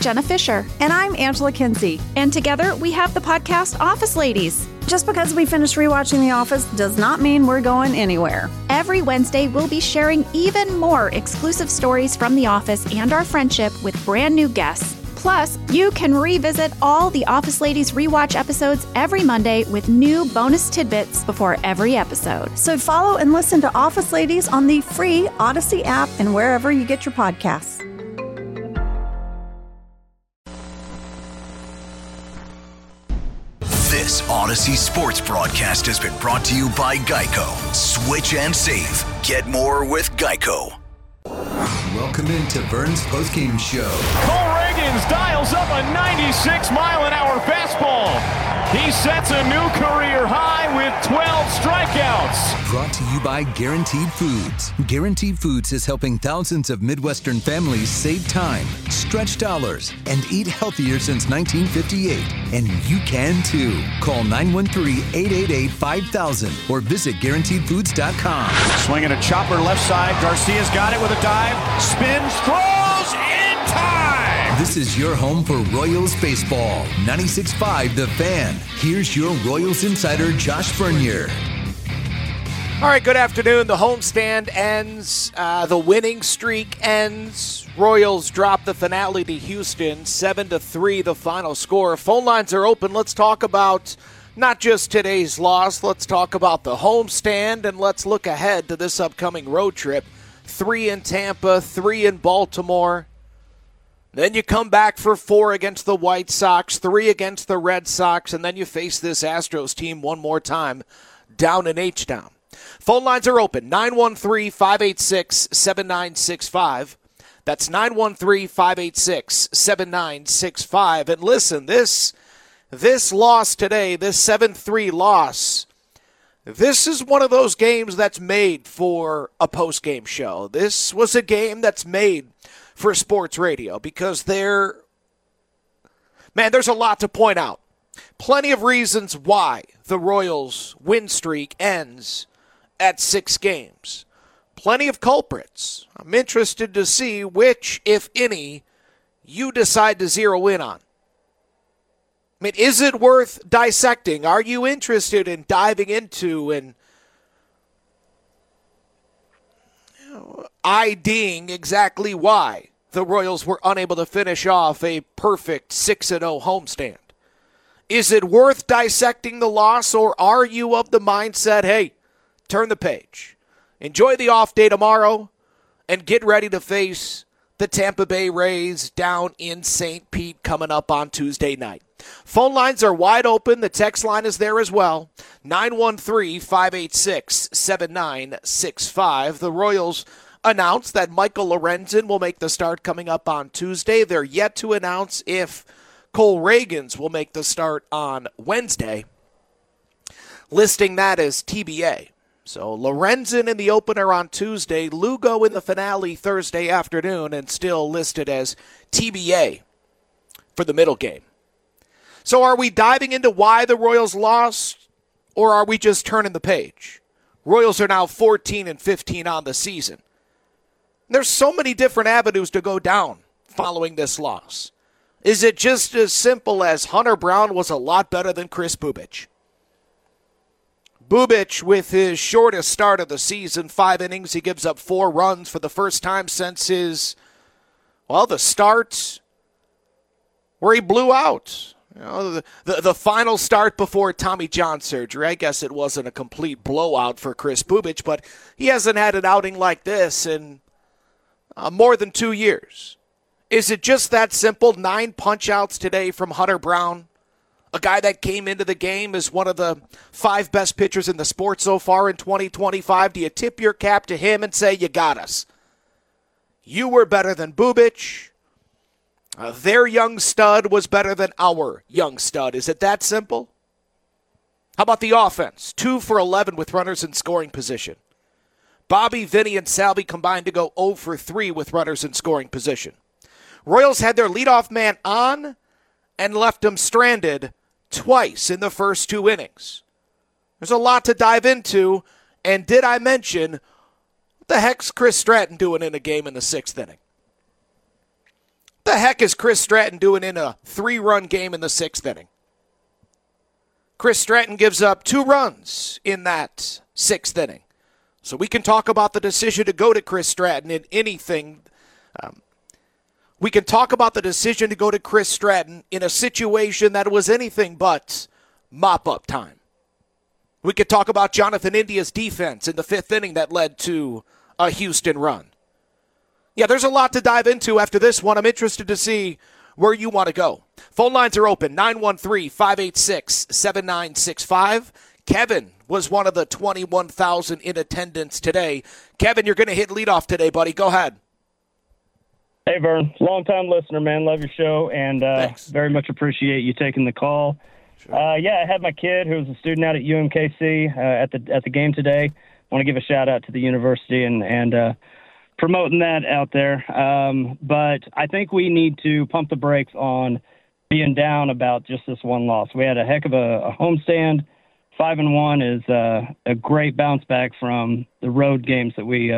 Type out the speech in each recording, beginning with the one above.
Jenna Fisher. And I'm Angela Kinsey. And together we have the podcast Office Ladies. Just because we finished rewatching The Office does not mean we're going anywhere. Every Wednesday, we'll be sharing even more exclusive stories from The Office and our friendship with brand new guests. Plus, you can revisit all the Office Ladies rewatch episodes every Monday with new bonus tidbits before every episode. So follow and listen to Office Ladies on the free Odyssey app and wherever you get your podcasts. This Odyssey sports broadcast has been brought to you by Geico. Switch and save. Get more with Geico. Welcome into Vern's postgame show. Cole Reagans dials up a 96-mile-an-hour fastball. He sets a new career high with 12 strikeouts. Brought to you by Guaranteed Foods. Guaranteed Foods is helping thousands of Midwestern families save time, stretch dollars, and eat healthier since 1958. And you can too. Call 913-888-5000 or visit GuaranteedFoods.com. Swinging a chopper left side. Garcia's got it with a dive. Spins, throws, in time! This is your home for Royals baseball. 96.5 The Fan. Here's your Royals insider, Josh Vernier. All right, good afternoon. The homestand ends. The winning streak ends. Royals drop the finale to Houston, 7-3 the final score. Phone lines are open. Let's talk about not just today's loss. Let's talk about the homestand, and let's look ahead to this upcoming road trip. 3 in Tampa, 3 in Baltimore. Then you come back for 4 against the White Sox, 3 against the Red Sox, and then you face this Astros team one more time down in H-Town. Phone lines are open, 913-586-7965. That's 913-586-7965. And listen, this loss today, this 7-3 loss, this is one of those games that's made for a post-game show. This was a game that's made for sports radio because there's a lot to point out. Plenty of reasons why the Royals' win streak ends at 6 games. Plenty of culprits. I'm interested to see which, if any, you decide to zero in on. I mean, is it worth dissecting? Are you interested in diving into and IDing exactly why the Royals were unable to finish off a perfect 6-0 homestand? Is it worth dissecting the loss, or are you of the mindset, hey, turn the page, enjoy the off day tomorrow, and get ready to face the Tampa Bay Rays down in St. Pete coming up on Tuesday night? Phone lines are wide open. The text line is there as well. 913-586-7965. The Royals announced that Michael Lorenzen will make the start coming up on Tuesday. They're yet to announce if Cole Reagans will make the start on Wednesday, listing that as TBA. So Lorenzen in the opener on Tuesday, Lugo in the finale Thursday afternoon, and still listed as TBA for the middle game. So are we diving into why the Royals lost, or are we just turning the page? Royals are now 14-15 on the season. There's so many different avenues to go down following this loss. Is it just as simple as Hunter Brown was a lot better than Kris Bubic? Bubic, with his shortest start of the season, 5 innings, he gives up 4 runs for the first time since the start where he blew out. The final start before Tommy John surgery. I guess it wasn't a complete blowout for Kris Bubic, but he hasn't had an outing like this in more than 2 years. Is it just that simple? 9 punch-outs today from Hunter Brown, a guy that came into the game as one of the 5 best pitchers in the sport so far in 2025. Do you tip your cap to him and say, you got us? You were better than Bubic. Their young stud was better than our young stud. Is it that simple? How about the offense? 2 for 11 with runners in scoring position. Bobby, Vinny, and Salvi combined to go 0 for 3 with runners in scoring position. Royals had their leadoff man on and left him stranded twice in the first 2 innings. There's a lot to dive into, and did I mention, what the heck's Chris Stratton doing in a game in the 6th inning? The heck is Chris Stratton doing in a 3-run game in the 6th inning? Chris Stratton gives up 2 runs in that 6th inning. So we can talk about the decision to go to Chris Stratton in anything. We can talk about the decision to go to Chris Stratton in a situation that was anything but mop-up time. We could talk about Jonathan India's defense in the 5th inning that led to a Houston run. Yeah, there's a lot to dive into after this one. I'm interested to see where you want to go. Phone lines are open, 913-586-7965. Kevin was one of the 21,000 in attendance today. Kevin, you're going to hit leadoff today, buddy. Go ahead. Hey, Vern. Long-time listener, man. Love your show, and very much appreciate you taking the call. Sure. I had my kid who was a student out at UMKC at the game today. I want to give a shout-out to the university and promoting that out there. But I think we need to pump the brakes on being down about just this one loss. We had a heck of a homestand. 5-1 is a great bounce back from the road games that we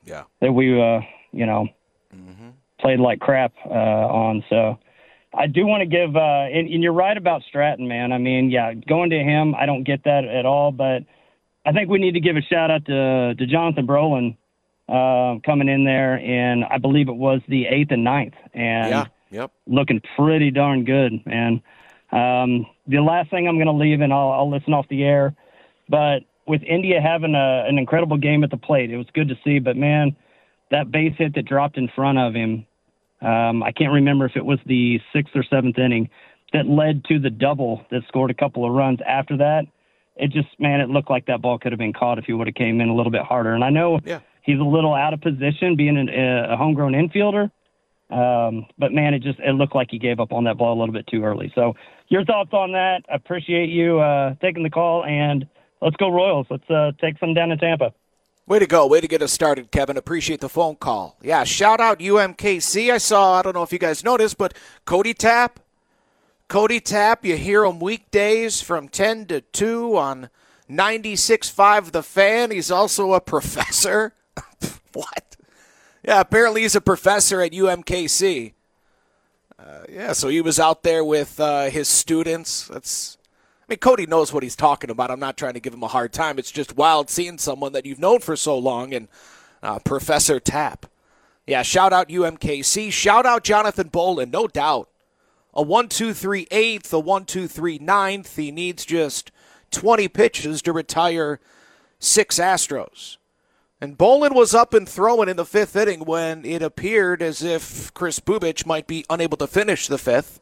played like crap on. So I do want to give and you're right about Stratton, man. I mean, going to him, I don't get that at all, but I think we need to give a shout out to Jonathan Brolin coming in there, and I believe it was the 8th and 9th, and looking pretty darn good, man. The last thing I'm going to leave, and I'll listen off the air, but with India having an incredible game at the plate, it was good to see, but man, that base hit that dropped in front of him, I can't remember if it was the 6th or 7th inning that led to the double that scored a couple of runs after that. It looked like that ball could have been caught if he would have came in a little bit harder. And I know he's a little out of position being a homegrown infielder. But man, it looked like he gave up on that ball a little bit too early. So your thoughts on that? I appreciate you taking the call, and let's go Royals. Let's take some down to Tampa. Way to go. Way to get us started, Kevin. Appreciate the phone call. Yeah, shout out UMKC. I don't know if you guys noticed, but Cody Tapp, you hear him weekdays from 10 to 2 on 96.5 The Fan. He's also a professor. What? Yeah, apparently he's a professor at UMKC. So he was out there with his students. Cody knows what he's talking about. I'm not trying to give him a hard time. It's just wild seeing someone that you've known for so long, and Professor Tapp. Yeah, shout out UMKC. Shout out Jonathan Bolin, no doubt. A 1-2-3 8th, a 1-2-3 9th. He needs just 20 pitches to retire 6 Astros. And Bolin was up and throwing in the 5th inning when it appeared as if Chris Bubic might be unable to finish the 5th.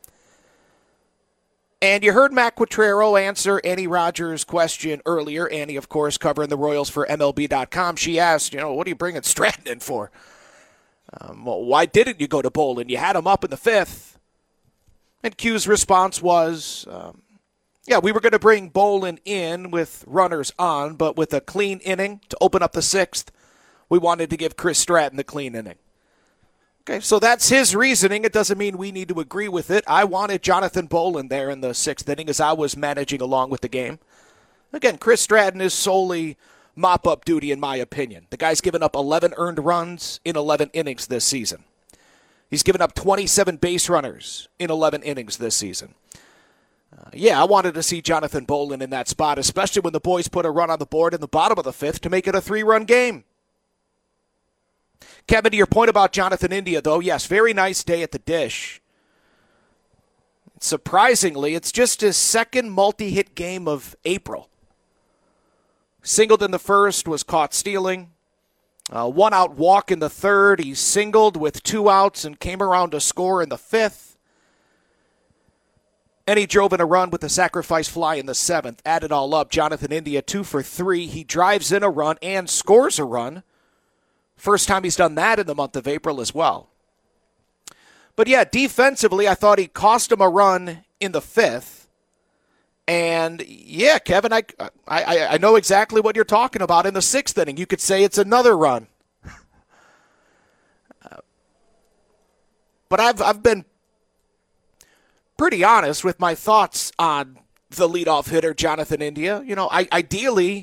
And you heard Matt Quatrero answer Annie Rogers' question earlier. Annie, of course, covering the Royals for MLB.com. She asked, what are you bringing Stratton in for? Why didn't you go to Bolin? You had him up in the 5th. And Q's response was, we were going to bring Bolin in with runners on, but with a clean inning to open up the 6th, we wanted to give Chris Stratton the clean inning. Okay, so that's his reasoning. It doesn't mean we need to agree with it. I wanted Jonathan Bolin there in the 6th inning as I was managing along with the game. Again, Chris Stratton is solely mop-up duty in my opinion. The guy's given up 11 earned runs in 11 innings this season. He's given up 27 base runners in 11 innings this season. I wanted to see Jonathan Bolin in that spot, especially when the boys put a run on the board in the bottom of the 5th to make it a 3-run game. Kevin, to your point about Jonathan India, though, yes, very nice day at the Dish. Surprisingly, it's just his 2nd multi-hit game of April. Singled in the 1st, was caught stealing. 1-out walk in the 3rd. He singled with 2 outs and came around to score in the 5th. And he drove in a run with a sacrifice fly in the 7th. Add it all up, Jonathan India 2 for 3. He drives in a run and scores a run. First time he's done that in the month of April as well. But defensively, I thought he cost him a run in the 5th. And Kevin, I know exactly what you're talking about in the 6th inning. You could say it's another run. But I've been pretty honest with my thoughts on the leadoff hitter, Jonathan India. Ideally,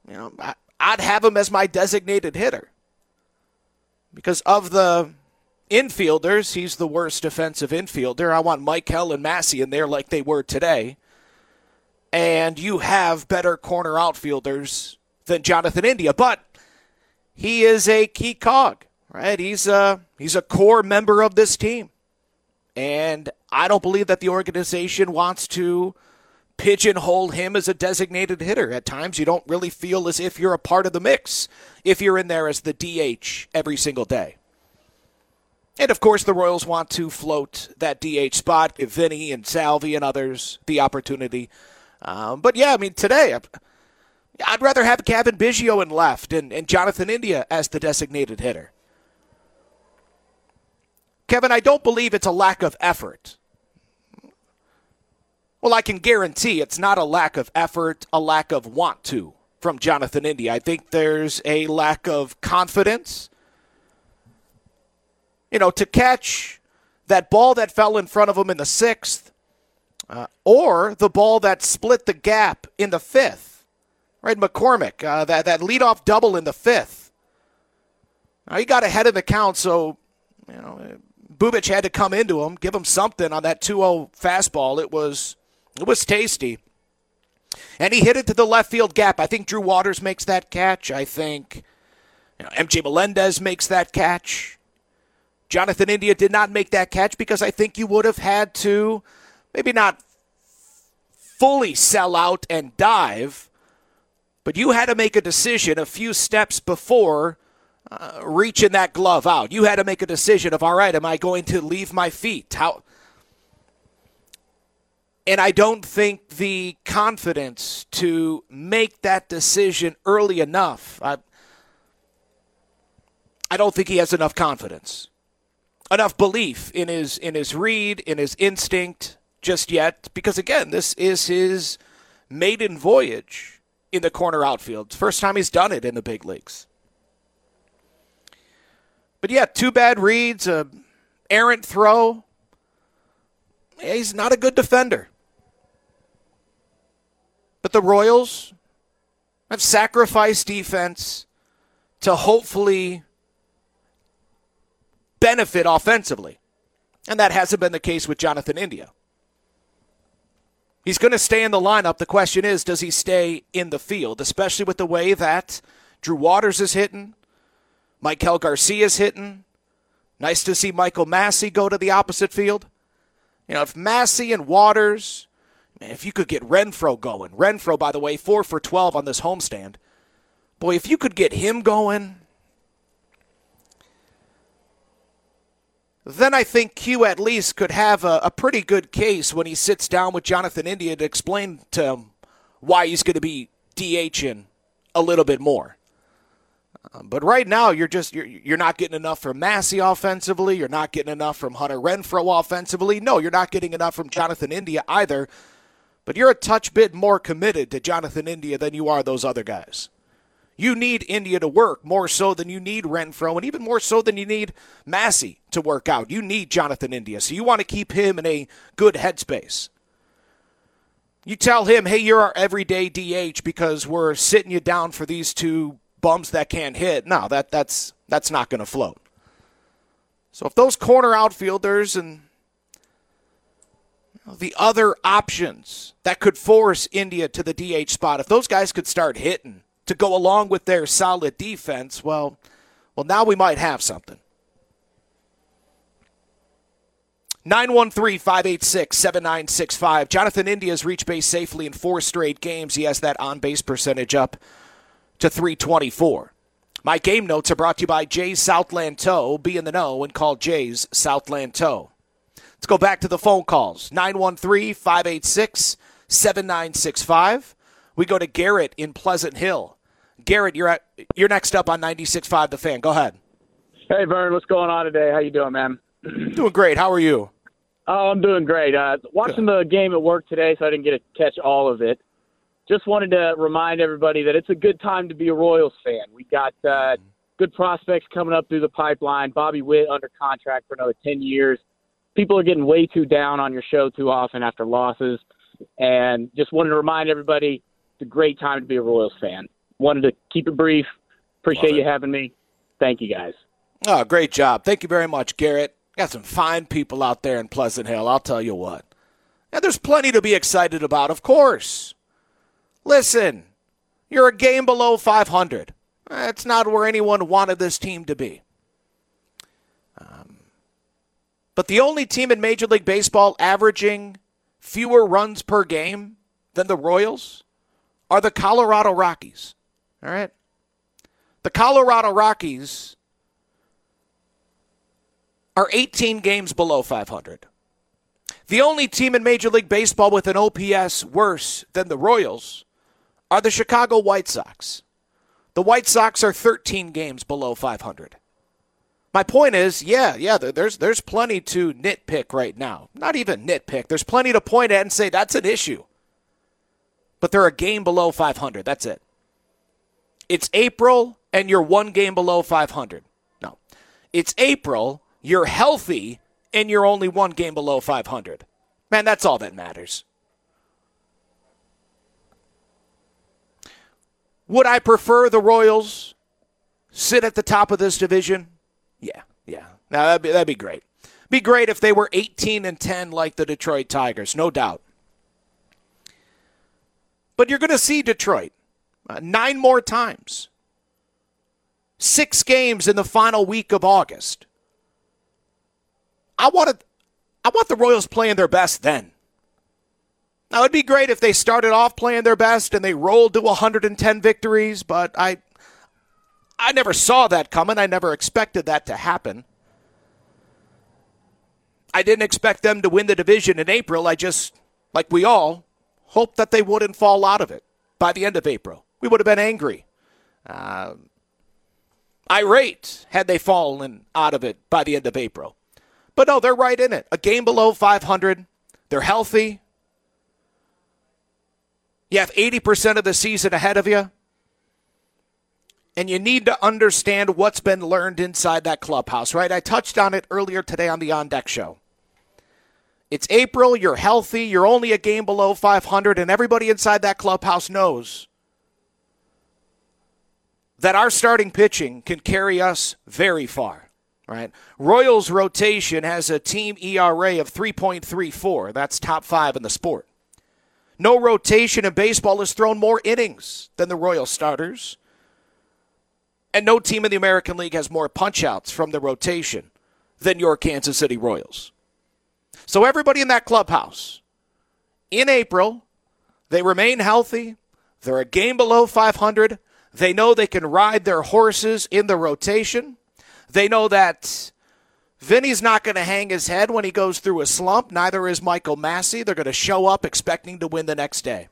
I'd have him as my designated hitter. Because of the infielders, he's the worst defensive infielder. I want Maikel and Massey in there like they were today. And you have better corner outfielders than Jonathan India, but he is a key cog, right? He's a core member of this team. And I don't believe that the organization wants to pigeonhole him as a designated hitter. At times, you don't really feel as if you're a part of the mix if you're in there as the DH every single day. And, of course, the Royals want to float that DH spot, give Vinny and Salvi and others the opportunity. But, yeah, I mean, today, I'd rather have Gavin Biggio in left and Jonathan India as the designated hitter. Kevin, I don't believe it's a lack of effort. Well, I can guarantee it's not a lack of effort, a lack of want to from Jonathan India. I think there's a lack of confidence. You know, to catch that ball that fell in front of him in the 6th, or the ball that split the gap in the 5th, right? McCormick, that leadoff double in the 5th. Now, he got ahead of the count, so, you know, Bubic had to come into him, give him something on that 2-0 fastball. It was tasty. And he hit it to the left field gap. I think Drew Waters makes that catch. I think MJ Melendez makes that catch. Jonathan India did not make that catch because I think you would have had to maybe not fully sell out and dive, but you had to make a decision a few steps before reaching that glove out. You had to make a decision of, all right, am I going to leave my feet? And I don't think the confidence to make that decision early enough, I don't think he has enough confidence, enough belief in his read, in his instinct just yet, because, again, this is his maiden voyage in the corner outfield. It's the first time he's done it in the big leagues. But, yeah, 2 bad reads, an errant throw. Yeah, he's not a good defender. But the Royals have sacrificed defense to hopefully benefit offensively. And that hasn't been the case with Jonathan India. He's going to stay in the lineup. The question is, does he stay in the field, especially with the way that Drew Waters is hitting, Maikel Garcia is hitting. Nice to see Michael Massey go to the opposite field. You know, if Massey and Waters, man, if you could get Renfroe going. Renfroe, by the way, 4 for 12 on this homestand. Boy, if you could get him going, then I think Q at least could have a pretty good case when he sits down with Jonathan India to explain to him why he's going to be DHing a little bit more. But right now, you're not getting enough from Massey offensively. You're not getting enough from Hunter Renfroe offensively. No, you're not getting enough from Jonathan India either. But you're a touch bit more committed to Jonathan India than you are those other guys. You need India to work more so than you need Renfroe, and even more so than you need Massey to work out. You need Jonathan India, so you want to keep him in a good headspace. You tell him, hey, you're our everyday DH because we're sitting you down for these 2 bums that can't hit. No, that's not going to float. So if those corner outfielders and the other options that could force India to the DH spot, if those guys could start hitting to go along with their solid defense, well, now we might have something. 913-586-7965. Jonathan India has reached base safely in 4 straight games. He has that on-base percentage up to .324. My game notes are brought to you by Jay's Southland Tow. Be in the know and call Jay's Southland Tow. Let's go back to the phone calls. 913-586-7965. We go to Garrett in Pleasant Hill. Garrett, you're next up on 96.5 The Fan. Go ahead. Hey, Vern. What's going on today? How you doing, man? Doing great. How are you? Oh, I'm doing great. Watching the game at work today, so I didn't get to catch all of it. Just wanted to remind everybody that it's a good time to be a Royals fan. We got good prospects coming up through the pipeline. Bobby Witt under contract for another 10 years. People are getting way too down on your show too often after losses. And just wanted to remind everybody it's a great time to be a Royals fan. Wanted to keep it brief. Appreciate you having me. Thank you, guys. Oh, great job. Thank you very much, Garrett. Got some fine people out there in Pleasant Hill, I'll tell you what. And there's plenty to be excited about, of course. Listen, you're a game below 500. That's not where anyone wanted this team to be. But the only team in Major League Baseball averaging fewer runs per game than the Royals are the Colorado Rockies. All right? The Colorado Rockies are 18 games below 500. The only team in Major League Baseball with an OPS worse than the Royals are the Chicago White Sox. The White Sox are 13 games below 500. My point is, there's plenty to nitpick right now. Not even nitpick. There's plenty to point at and say that's an issue. But they're a game below 500. That's it. It's April, and you're one game below 500. No. It's April, you're healthy, and you're only one game below 500. Man, that's all that matters. Would I prefer the Royals sit at the top of this division? Yeah. Now, that'd be great. Be great if they were 18-10 like the Detroit Tigers, no doubt. But you're going to see Detroit 9 more times. 6 games in the final week of August. I want the Royals playing their best then. Now, it'd be great if they started off playing their best and they rolled to 110 victories, but I never saw that coming. I never expected that to happen. I didn't expect them to win the division in April. I just, like we all, hoped that they wouldn't fall out of it by the end of April. We would have been angry. Irate had they fallen out of it by the end of April. But no, they're right in it. A game below 500. They're healthy. You have 80% of the season ahead of you. And you need to understand what's been learned inside that clubhouse, right? I touched on it earlier today on the On Deck show. It's April, you're healthy, you're only a game below 500, and everybody inside that clubhouse knows that our starting pitching can carry us very far, right? Royals rotation has a team ERA of 3.34. That's top 5 in the sport. No rotation in baseball has thrown more innings than the Royals starters. And no team in the American League has more punch-outs from the rotation than your Kansas City Royals. So everybody in that clubhouse, in April, they remain healthy. They're a game below 500. They know they can ride their horses in the rotation. They know that Vinny's not going to hang his head when he goes through a slump. Neither is Michael Massey. They're going to show up expecting to win the next day.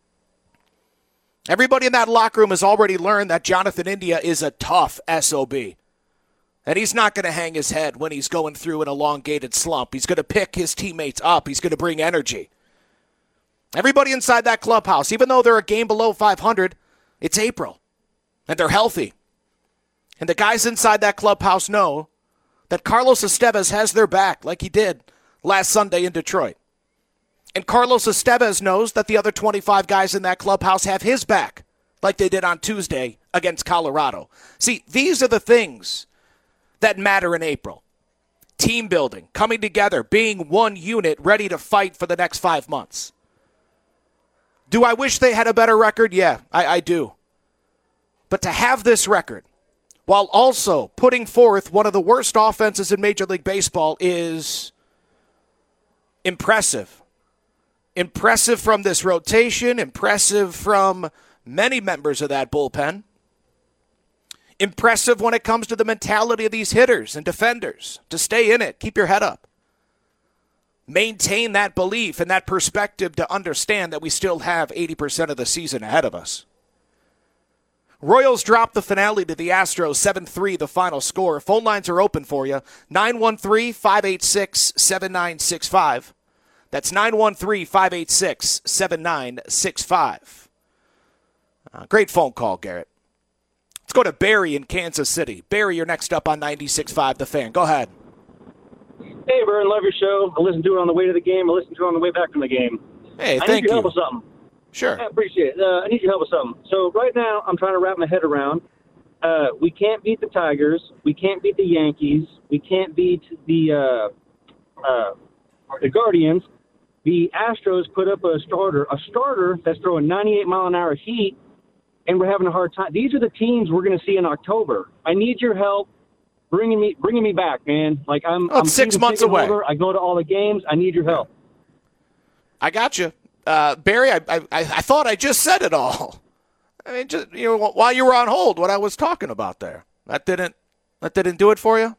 Everybody in that locker room has already learned that Jonathan India is a tough SOB. And he's not going to hang his head when he's going through an elongated slump. He's going to pick his teammates up. He's going to bring energy. Everybody inside that clubhouse, even though they're a game below 500, it's April. And they're healthy. And the guys inside that clubhouse know that Carlos Estevez has their back like he did last Sunday in Detroit. And Carlos Estevez knows that the other 25 guys in that clubhouse have his back, like they did on Tuesday against Colorado. See, these are the things that matter in April. Team building, coming together, being one unit, ready to fight for the next 5 months. Do I wish they had a better record? Yeah, I do. But to have this record, while also putting forth one of the worst offenses in Major League Baseball, is impressive. Impressive from this rotation, impressive from many members of that bullpen. Impressive when it comes to the mentality of these hitters and defenders to stay in it, keep your head up. Maintain that belief and that perspective to understand that we still have 80% of the season ahead of us. Royals dropped the finale to the Astros, 7-3 the final score. Phone lines are open for you, 913-586-7965. That's 913-586-7965. Great phone call, Garrett. Let's go to Barry in Kansas City. Barry, you're next up on 96.5 The Fan. Go ahead. Hey, Vern, love your show. I listened to it on the way to the game. I listened to it on the way back from the game. Hey, thank you. I need your help with something. Sure. I appreciate it. I need your help with something. So right now I'm trying to wrap my head around we can't beat the Tigers. We can't beat the Yankees. We can't beat the Guardians. The Astros put up a starter that's throwing 98-mile-an-hour heat, and we're having a hard time. These are the teams we're going to see in October. I need your help bringing me back, man. Like I'm 6 months away. Holder. I go to all the games. I need your help. I got you, Barry. I thought I just said it all. I mean, just while you were on hold, what I was talking about there. That didn't do it for you.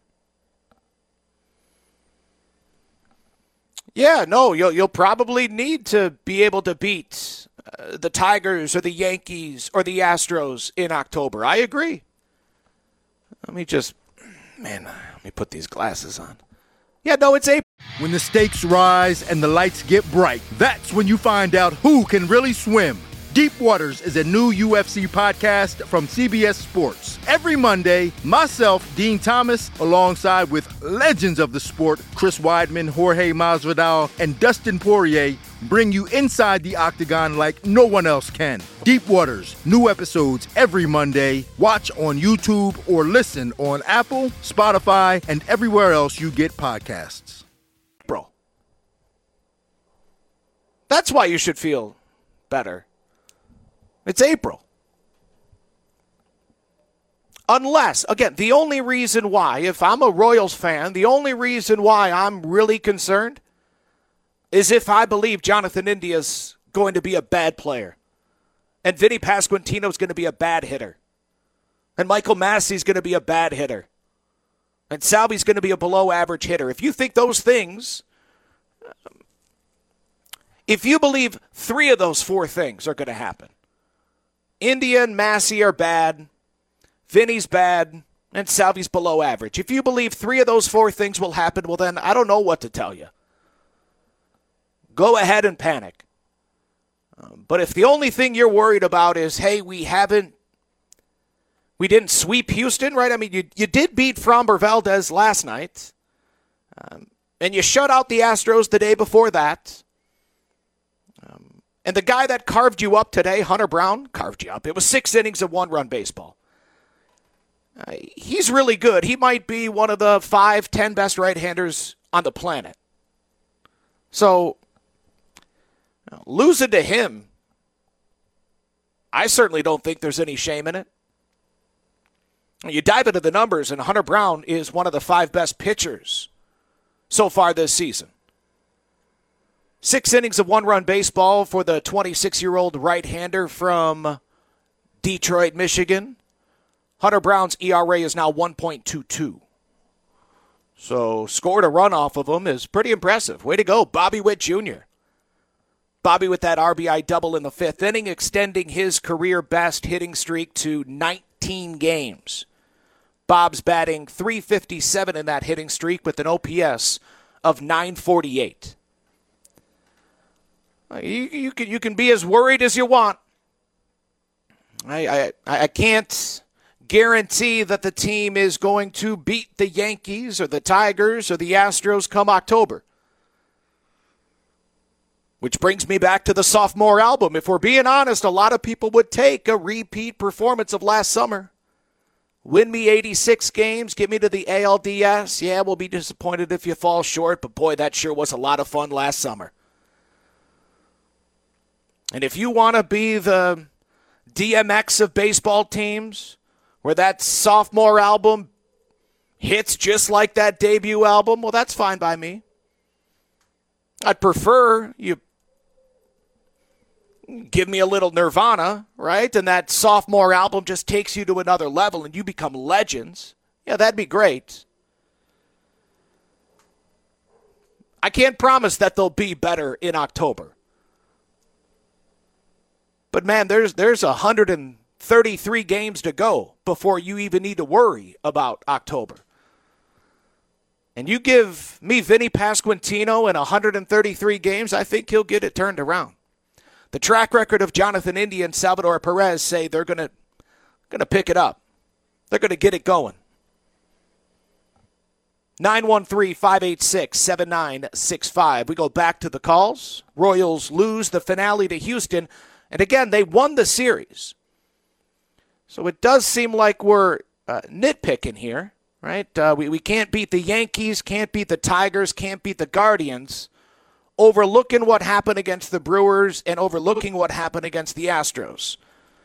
Yeah, no, you'll probably need to be able to beat the Tigers or the Yankees or the Astros in October. I agree. Let me put these glasses on. Yeah, no, it's April. When the stakes rise and the lights get bright, that's when you find out who can really swim. Deep Waters is a new UFC podcast from CBS Sports. Every Monday, myself, Dean Thomas, alongside with legends of the sport, Chris Weidman, Jorge Masvidal, and Dustin Poirier, bring you inside the octagon like no one else can. Deep Waters, new episodes every Monday. Watch on YouTube or listen on Apple, Spotify, and everywhere else you get podcasts. Bro. That's why you should feel better. It's April. Unless, again, the only reason why, if I'm a Royals fan, the only reason why I'm really concerned is if I believe Jonathan India's going to be a bad player, and Vinny Pasquantino's going to be a bad hitter, and Michael Massey's going to be a bad hitter, and Salvi's going to be a below-average hitter. If you think those things, if you believe 3 of those 4 things are going to happen, India and Massey are bad, Vinny's bad, and Salvi's below average. If you believe 3 of those 4 things will happen, well then I don't know what to tell you. Go ahead and panic. But if the only thing you're worried about is, hey, we didn't sweep Houston, right? I mean, you did beat Framber Valdez last night, and you shut out the Astros the day before that. And the guy that carved you up today, Hunter Brown, carved you up. It was 6 innings of 1-run baseball. He's really good. He might be one of the 5-10 best right-handers on the planet. So, losing to him, I certainly don't think there's any shame in it. You dive into the numbers, and Hunter Brown is one of the 5 best pitchers so far this season. 6 innings of 1-run baseball for the 26-year-old right-hander from Detroit, Michigan. Hunter Brown's ERA is now 1.22. So scored a run off of him is pretty impressive. Way to go, Bobby Witt Jr. Bobby with that RBI double in the 5th inning, extending his career best hitting streak to 19 games. Bob's batting .357 in that hitting streak with an OPS of .948. You can be as worried as you want. I can't guarantee that the team is going to beat the Yankees or the Tigers or the Astros come October. Which brings me back to the sophomore album. If we're being honest, a lot of people would take a repeat performance of last summer. Win me 86 games, get me to the ALDS. Yeah, we'll be disappointed if you fall short, but boy, that sure was a lot of fun last summer. And if you want to be the DMX of baseball teams, where that sophomore album hits just like that debut album, well, that's fine by me. I'd prefer you give me a little Nirvana, right? And that sophomore album just takes you to another level and you become legends. Yeah, that'd be great. I can't promise that they'll be better in October. But, man, there's 133 games to go before you even need to worry about October. And you give me Vinny Pasquantino in 133 games, I think he'll get it turned around. The track record of Jonathan India and Salvador Perez say they're gonna pick it up. They're going to get it going. 913-586-7965. We go back to the calls. Royals lose the finale to Houston. And again, they won the series. So it does seem like we're nitpicking here, right? We can't beat the Yankees, can't beat the Tigers, can't beat the Guardians, overlooking what happened against the Brewers and overlooking what happened against the Astros.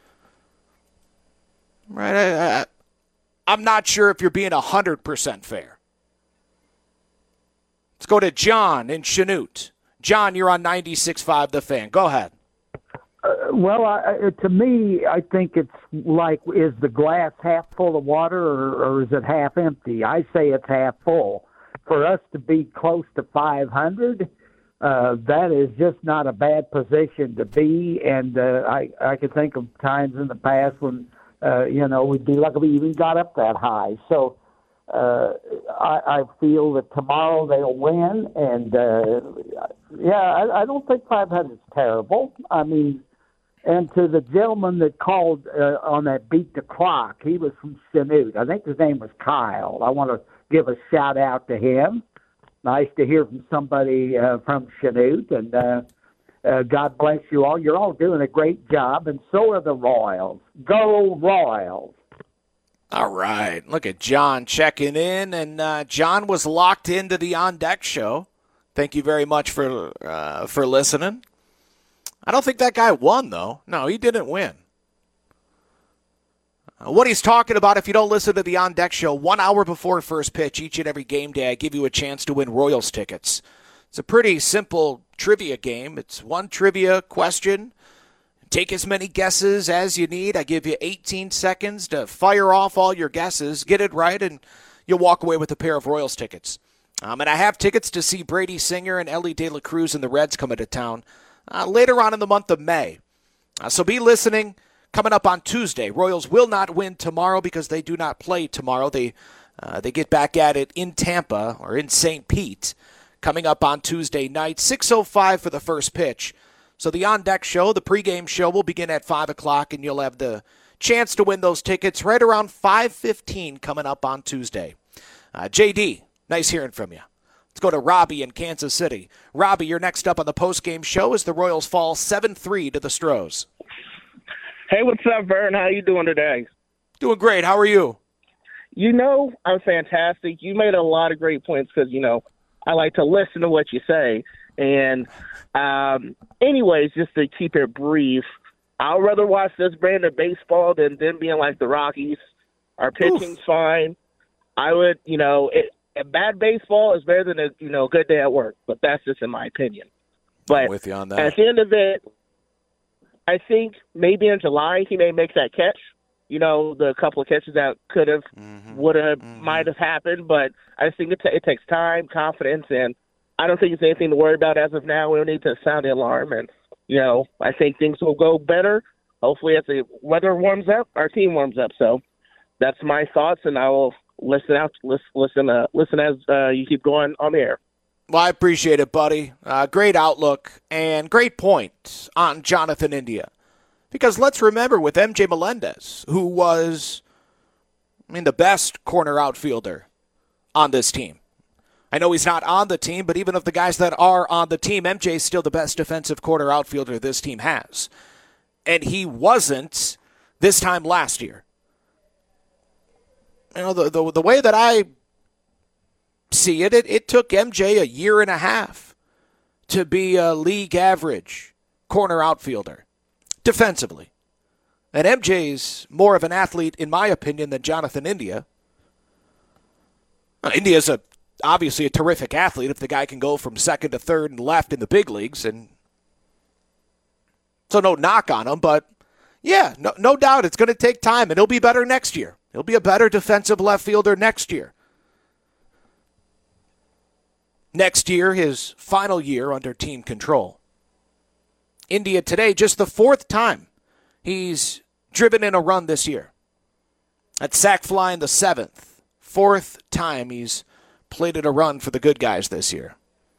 Right? I'm not sure if you're being 100% fair. Let's go to John in Chanute. John, you're on 96.5 The Fan. Go ahead. To me, I think it's like, is the glass half full of water or is it half empty? I say it's half full. For us to be close to 500, that is just not a bad position to be. And I can think of times in the past when, we'd be lucky we even got up that high. So I feel that tomorrow they'll win. And, I don't think 500 is terrible. I mean, and to the gentleman that called on that Beat the Clock, he was from Chanute. I think his name was Kyle. I want to give a shout-out to him. Nice to hear from somebody from Chanute. And God bless you all. You're all doing a great job, and so are the Royals. Go Royals. All right. Look at John checking in, and John was locked into the On Deck show. Thank you very much for listening. I don't think that guy won, though. No, he didn't win. What he's talking about, if you don't listen to the On Deck show, 1 hour before first pitch each and every game day, I give you a chance to win Royals tickets. It's a pretty simple trivia game. It's one trivia question. Take as many guesses as you need. I give you 18 seconds to fire off all your guesses, get it right, and you'll walk away with a pair of Royals tickets. And I have tickets to see Brady Singer and Ellie De La Cruz and the Reds come into town later on in the month of May. So be listening. Coming up on Tuesday, Royals will not win tomorrow because they do not play tomorrow. They get back at it in Tampa or in St. Pete. Coming up on Tuesday night, 6:05 for the first pitch. So the On Deck show, the pregame show, will begin at 5 o'clock, and you'll have the chance to win those tickets right around 5:15 coming up on Tuesday. JD, nice hearing from you. Let's go to Robbie in Kansas City. Robbie, you're next up on the postgame show as the Royals fall 7-3 to the Stros. Hey, what's up, Vern? How you doing today? Doing great. How are you? I'm fantastic. You made a lot of great points because, I like to listen to what you say. And anyways, just to keep it brief, I'd rather watch this brand of baseball than being like the Rockies. Our pitching's fine. I would, a bad baseball is better than a good day at work, but that's just in my opinion. But I'm with you on that. At the end of it, I think maybe in July he may make that catch. The couple of catches that could have, would have, might have happened. But I think it takes time, confidence, and I don't think it's anything to worry about as of now. We don't need to sound the alarm. And, I think things will go better. Hopefully as the weather warms up, our team warms up. So that's my thoughts, and I will listen as you keep going on the air. Well, I appreciate it, buddy. Great outlook and great point on Jonathan India. Because let's remember with MJ Melendez, who was, the best corner outfielder on this team. I know he's not on the team, but even of the guys that are on the team, MJ is still the best defensive corner outfielder this team has. And he wasn't this time last year. The way that I see it, it took MJ a year and a half to be a league average corner outfielder defensively. And MJ's more of an athlete, in my opinion, than Jonathan India. India's obviously a terrific athlete if the guy can go from second to third and left in the big leagues. And so no knock on him, but yeah, no doubt it's going to take time, and he'll be better next year. He'll be a better defensive left fielder next year. Next year, his final year under team control. India today, just the fourth time he's driven in a run this year. At sac fly in the seventh. Fourth time he's played in a run for the good guys this year.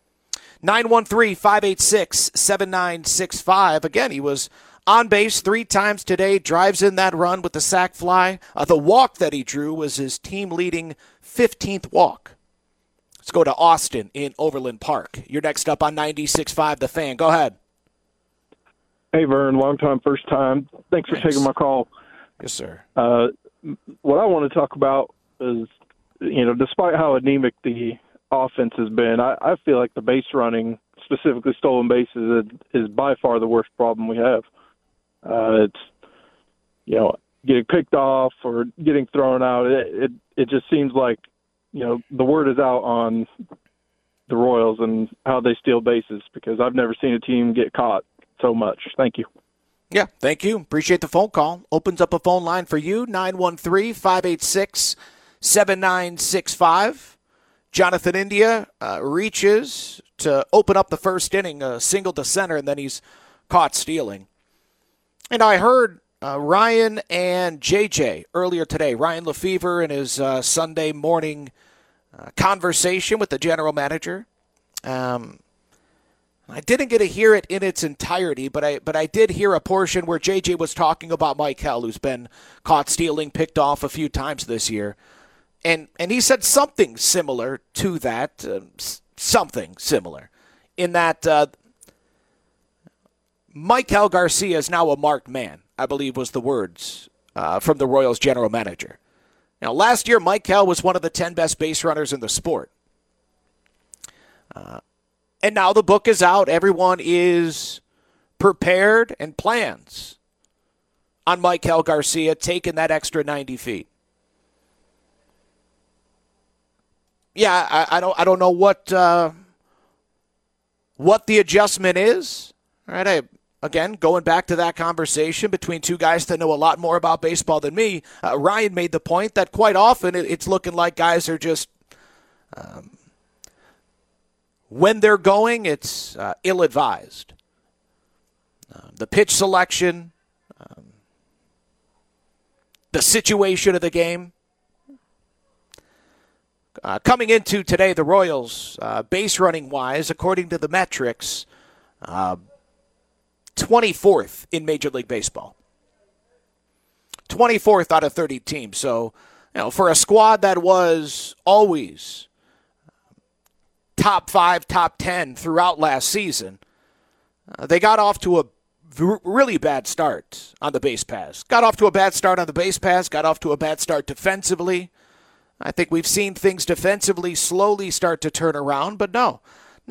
913-586-7965. Again, he was on base 3 times today, drives in that run with the sac fly. The walk that he drew was his team-leading 15th walk. Let's go to Austin in Overland Park. You're next up on 96.5 The Fan. Go ahead. Hey, Vern, long time, first time. Thanks for taking my call. Yes, sir. What I want to talk about is, despite how anemic the offense has been, I feel like the base running, specifically stolen bases, is by far the worst problem we have. It's, getting picked off or getting thrown out. It just seems like, the word is out on the Royals and how they steal bases, because I've never seen a team get caught so much. Thank you. Yeah, thank you. Appreciate the phone call. Opens up a phone line for you, 913-586-7965. Jonathan India reaches to open up the first inning, a single to center, and then he's caught stealing. And I heard Ryan and JJ earlier today, Ryan Lefevre in his Sunday morning conversation with the general manager. I didn't get to hear it in its entirety, but I did hear a portion where JJ was talking about Maikel, who's been caught stealing, picked off a few times this year. And he said something similar to that, something similar, in that Maikel Garcia is now a marked man, I believe was the words from the Royals general manager. Now, last year, Maikel was one of the 10 best base runners in the sport. And now the book is out. Everyone is prepared and plans on Maikel Garcia taking that extra 90 feet. Yeah, I don't know what the adjustment is. All right, again, going back to that conversation between two guys that know a lot more about baseball than me, Ryan made the point that quite often it's looking like guys are just, when they're going, it's ill-advised. The pitch selection, the situation of the game. Coming into today, the Royals, base running-wise, according to the metrics, 24th in Major League Baseball. 24th out of 30 teams. So, for a squad that was always top 5, top 10 throughout last season, they got off to a really bad start on the base pass. Got off to a bad start on the base pass, got off to a bad start defensively. I think we've seen things defensively slowly start to turn around, but no,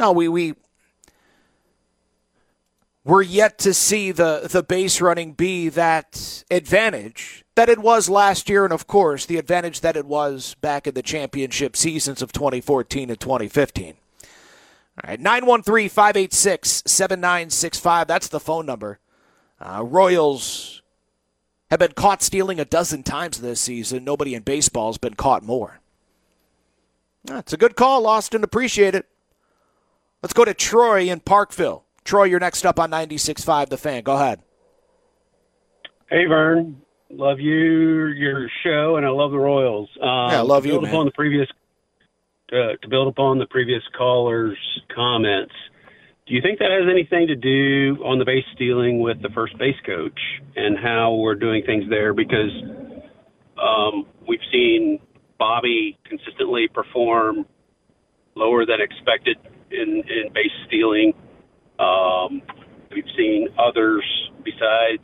we're yet to see the base running be that advantage that it was last year, and of course the advantage that it was back in the championship seasons of 2014 and 2015. All right, 913-586-7965, that's the phone number. Royals have been caught stealing a dozen times this season. Nobody in baseball has been caught more. That's a good call, Austin. Appreciate it. Let's go to Troy in Parkville. Troy, you're next up on 96.5 The Fan. Go ahead. Hey, Vern. Love your show, and I love the Royals. I love you, man. To build upon the previous caller's comments, do you think that has anything to do on the base stealing with the first base coach and how we're doing things there? Because we've seen Bobby consistently perform lower than expected in base stealing. We've seen others besides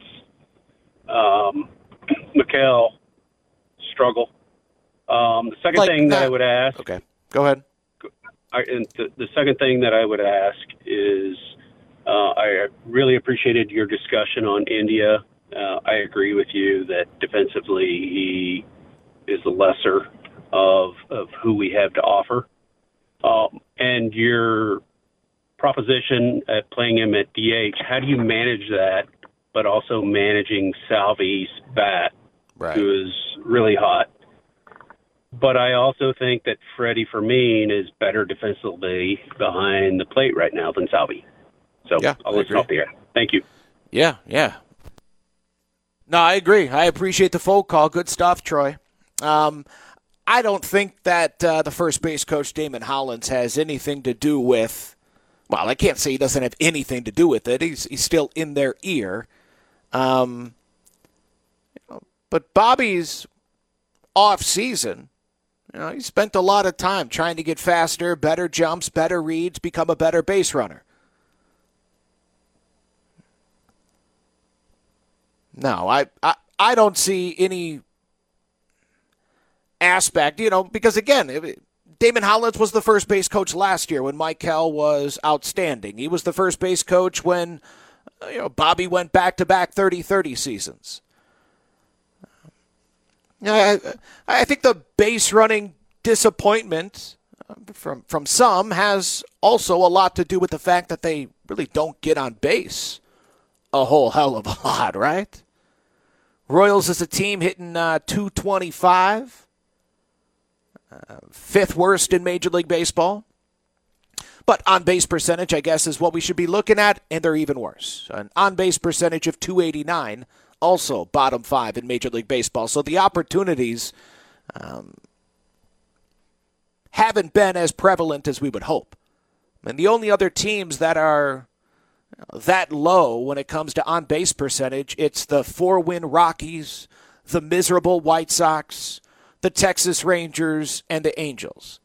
Maikel struggle. The second thing that I would ask... Okay, go ahead. The second thing that I would ask is I really appreciated your discussion on India. I agree with you that defensively he is the lesser of who we have to offer. And your proposition at playing him at DH, how do you manage that, but also managing Salvi's bat, who is really hot? But I also think that Freddie Fermin is better defensively behind the plate right now than Salvi. So I'll let you off the air. Thank you. Yeah. No, I agree. I appreciate the phone call. Good stuff, Troy. I don't think that the first base coach, Damon Hollins, has anything to do with, well, I can't say he doesn't have anything to do with it. He's still in their ear. But Bobby's off-season, he spent a lot of time trying to get faster, better jumps, better reads, become a better base runner. No, I don't see any aspect, because again, Damon Hollins was the first base coach last year when Michael was outstanding. He was the first base coach when Bobby went back-to-back 30-30 seasons. I think the base running disappointment from some has also a lot to do with the fact that they really don't get on base a whole hell of a lot, right? Royals as a team hitting .225, fifth worst in Major League Baseball. But on-base percentage, I guess, is what we should be looking at, and they're even worse. An on-base percentage of .289, also bottom 5 in Major League Baseball. So the opportunities haven't been as prevalent as we would hope. And the only other teams that are that low when it comes to on-base percentage, it's the 4-win Rockies, the miserable White Sox, the Texas Rangers, and the Angels.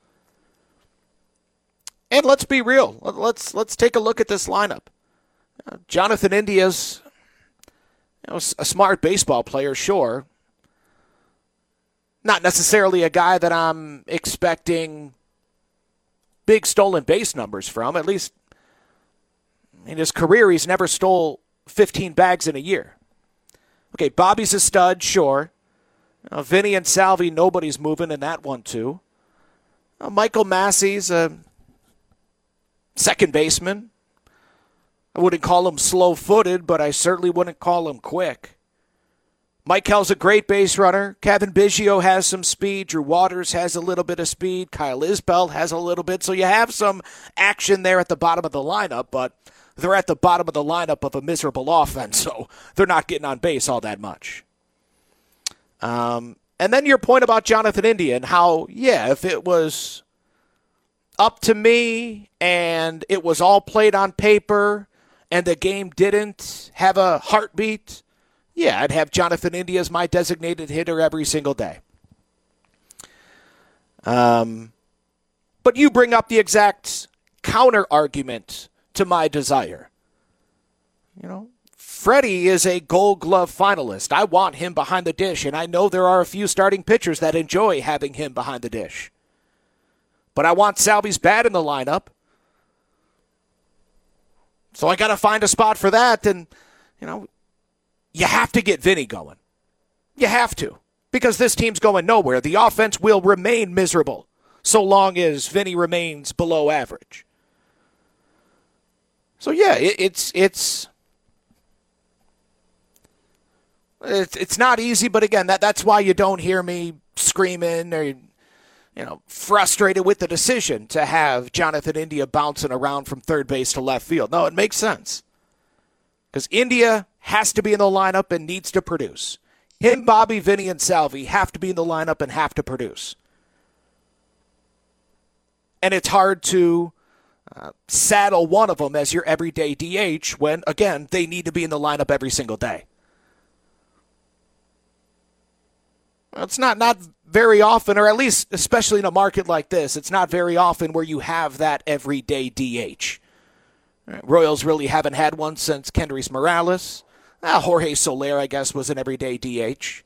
And let's be real. Let's take a look at this lineup. Jonathan India's a smart baseball player, sure. Not necessarily a guy that I'm expecting big stolen base numbers from. At least in his career, he's never stole 15 bags in a year. Okay, Bobby's a stud, sure. Vinny and Salvi, nobody's moving in that one, too. Michael Massey's a second baseman. I wouldn't call him slow-footed, but I certainly wouldn't call him quick. Michael's a great base runner. Kevin Biggio has some speed. Drew Waters has a little bit of speed. Kyle Isbell has a little bit. So you have some action there at the bottom of the lineup, but they're at the bottom of the lineup of a miserable offense, so they're not getting on base all that much. And then your point about Jonathan India and how, if it was up to me and it was all played on paper and the game didn't have a heartbeat, I'd have Jonathan India as my designated hitter every single day. But you bring up the exact counter argument to my desire. Freddie is a Gold Glove finalist. I want him behind the dish, and I know there are a few starting pitchers that enjoy having him behind the dish. But I want Salvi's bat in the lineup. So I got to find a spot for that, and, you have to get Vinny going. You have to, because this team's going nowhere. The offense will remain miserable so long as Vinny remains below average. So, it's not easy, but again, that's why you don't hear me screaming or, frustrated with the decision to have Jonathan India bouncing around from third base to left field. No, it makes sense. Because India has to be in the lineup and needs to produce. Him, Bobby, Vinny, and Salvi have to be in the lineup and have to produce. And it's hard to saddle one of them as your everyday DH when, again, they need to be in the lineup every single day. Well, it's not very often, or at least especially in a market like this, it's not very often where you have that everyday DH. Royals really haven't had one since Kendrys Morales. Jorge Soler, I guess, was an everyday DH.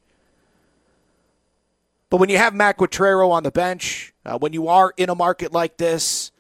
But when you have Matt Quatrero on the bench, when you are in a market like this,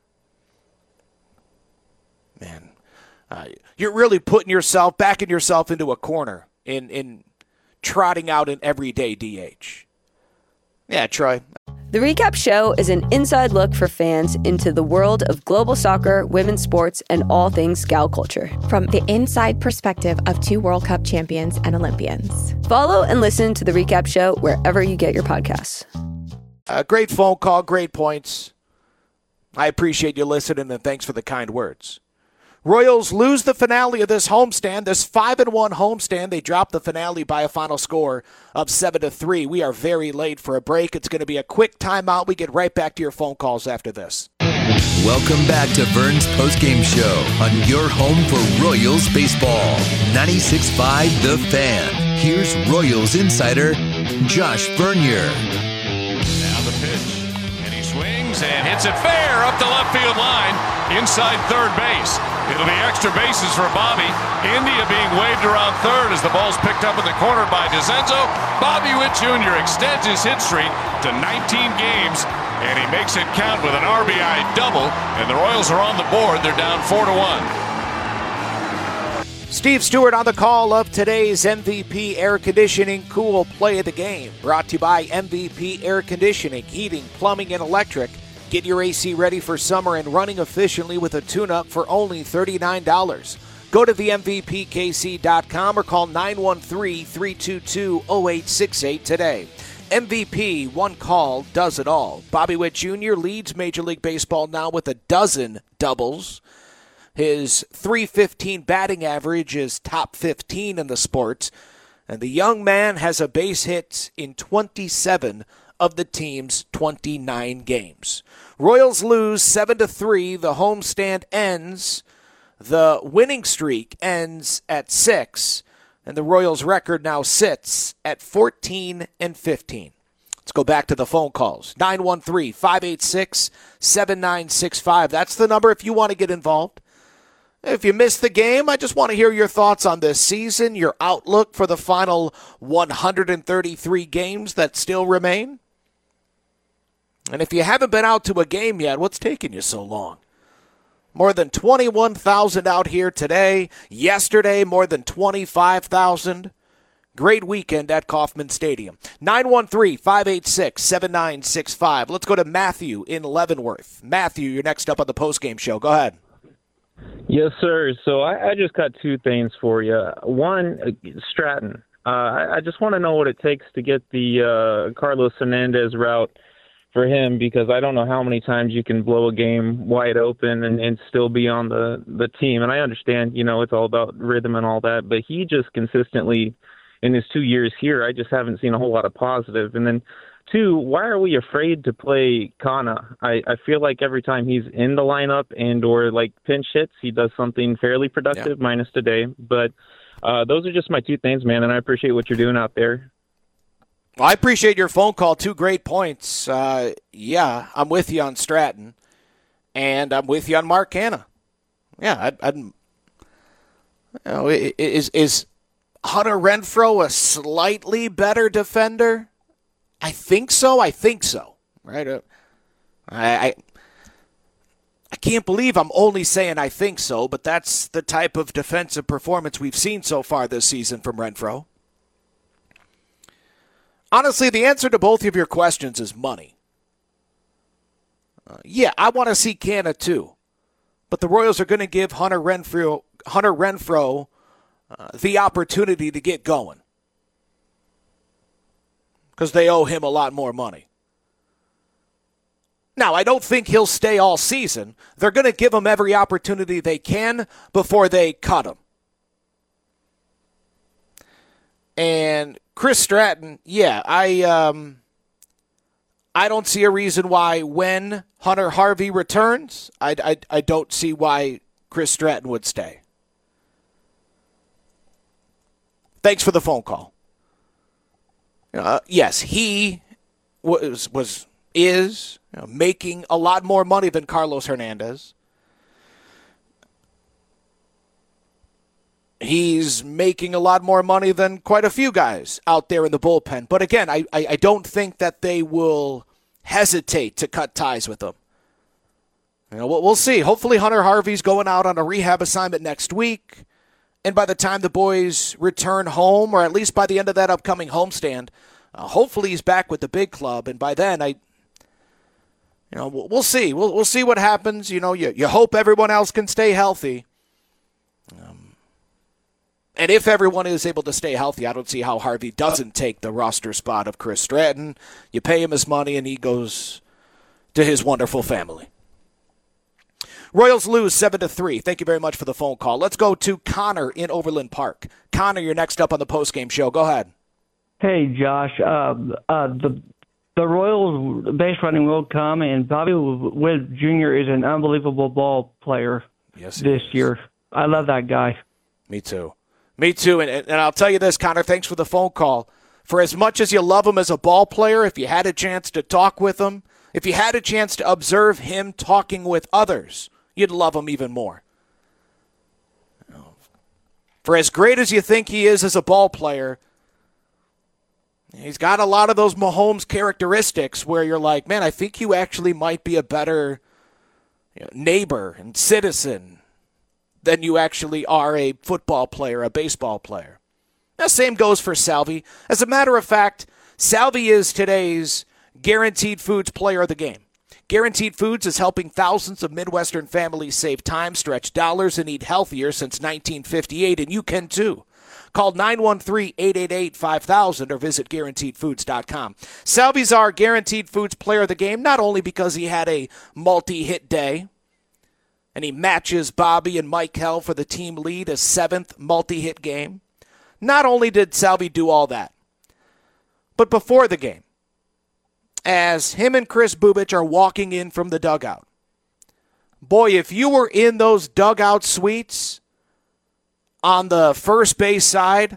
man, you're really putting yourself, backing yourself into a corner in trotting out an everyday DH. Yeah, Troy. The Recap Show is an inside look for fans into the world of global soccer, women's sports, and all things gal culture. From the inside perspective of 2 World Cup champions and Olympians. Follow and listen to The Recap Show wherever you get your podcasts. Great phone call, great points. I appreciate you listening, and thanks for the kind words. Royals lose the finale of this homestand, this 5-1 homestand. They drop the finale by a final score of 7-3. We are very late for a break. It's going to be a quick timeout. We get right back to your phone calls after this. Welcome back to Vern's postgame show on your home for Royals baseball. 96.5 The Fan. Here's Royals insider Josh Vernier. Now the pitch, and he swings and hits it fair up the left field line inside third base. It'll be extra bases for Bobby. India being waved around third as the ball's picked up in the corner by DeCenzo. Bobby Witt Jr. extends his hit streak to 19 games, and he makes it count with an RBI double, and the Royals are on the board. They're down 4-1. Steve Stewart on the call of today's MVP Air Conditioning Cool Play of the Game. Brought to you by MVP Air Conditioning, Heating, Plumbing, and Electric. Get your AC ready for summer and running efficiently with a tune-up for only $39. Go to themvpkc.com or call 913-322-0868 today. MVP, one call, does it all. Bobby Witt Jr. leads Major League Baseball now with a dozen doubles. His .315 batting average is top 15 in the sport, and the young man has a base hit in 27 of the team's 29 games. Royals lose 7-3. The homestand ends. The winning streak ends at 6, and the Royals' record now sits at 14-15. Let's go back to the phone calls. 913-586-7965. That's the number if you want to get involved. If you missed the game, I just want to hear your thoughts on this season, your outlook for the final 133 games that still remain. And if you haven't been out to a game yet, what's taking you so long? More than 21,000 out here today. Yesterday, more than 25,000. Great weekend at Kauffman Stadium. 913-586-7965. Let's go to Matthew in Leavenworth. Matthew, you're next up on the postgame show. Go ahead. Yes, sir. So I just got two things for you. One, Stratton. I just want to know what it takes to get the Carlos Hernandez route for him, because I don't know how many times you can blow a game wide open and still be on the team. And I understand, it's all about rhythm and all that, but he just consistently, in his 2 years here, I just haven't seen a whole lot of positive. And then two, why are we afraid to play Kana? I feel like every time he's in the lineup and or like pinch hits, he does something fairly productive, minus today. But those are just my two things, man, and I appreciate what you're doing out there. Well, I appreciate your phone call. 2 great points. I'm with you on Stratton, and I'm with you on Mark Canha. Yeah, is Hunter Renfroe a slightly better defender? I think so. Right? I can't believe I'm only saying I think so, but that's the type of defensive performance we've seen so far this season from Renfroe. Honestly, the answer to both of your questions is money. I want to see Canha too, but the Royals are going to give Hunter Renfroe the opportunity to get going, because they owe him a lot more money. Now, I don't think he'll stay all season. They're going to give him every opportunity they can before they cut him. And Chris Stratton, I don't see a reason why when Hunter Harvey returns, I don't see why Chris Stratton would stay. Thanks for the phone call. Yes, he is making a lot more money than Carlos Hernandez. He's making a lot more money than quite a few guys out there in the bullpen. But again, I don't think that they will hesitate to cut ties with him. We'll see. Hopefully Hunter Harvey's going out on a rehab assignment next week. And by the time the boys return home, or at least by the end of that upcoming homestand, hopefully he's back with the big club. And by then, we'll see. We'll see what happens. You hope everyone else can stay healthy. And if everyone is able to stay healthy, I don't see how Harvey doesn't take the roster spot of Chris Stratton. You pay him his money, and he goes to his wonderful family. Royals lose 7-3. Thank you very much for the phone call. Let's go to Connor in Overland Park. Connor, you're next up on the postgame show. Go ahead. Hey, Josh. The Royals base running will come, and Bobby Witt Jr. is an unbelievable ball player this year. I love that guy. Me too. And I'll tell you this, Connor, thanks for the phone call. For as much as you love him as a ball player, if you had a chance to talk with him, if you had a chance to observe him talking with others, you'd love him even more. For as great as you think he is as a ball player, he's got a lot of those Mahomes characteristics where you're like, man, I think you actually might be a better neighbor and citizen than you actually are a football player, a baseball player. The same goes for Salvi. As a matter of fact, Salvi is today's Guaranteed Foods Player of the Game. Guaranteed Foods is helping thousands of Midwestern families save time, stretch dollars, and eat healthier since 1958, and you can too. Call 913-888-5000 or visit GuaranteedFoods.com. Salvi's our Guaranteed Foods Player of the Game, not only because he had a multi-hit day, and he matches Bobby and Mike Hell for the team lead, a 7th multi-hit game. Not only did Salvi do all that, but before the game, as him and Chris Bubich are walking in from the dugout, boy, if you were in those dugout suites on the first base side,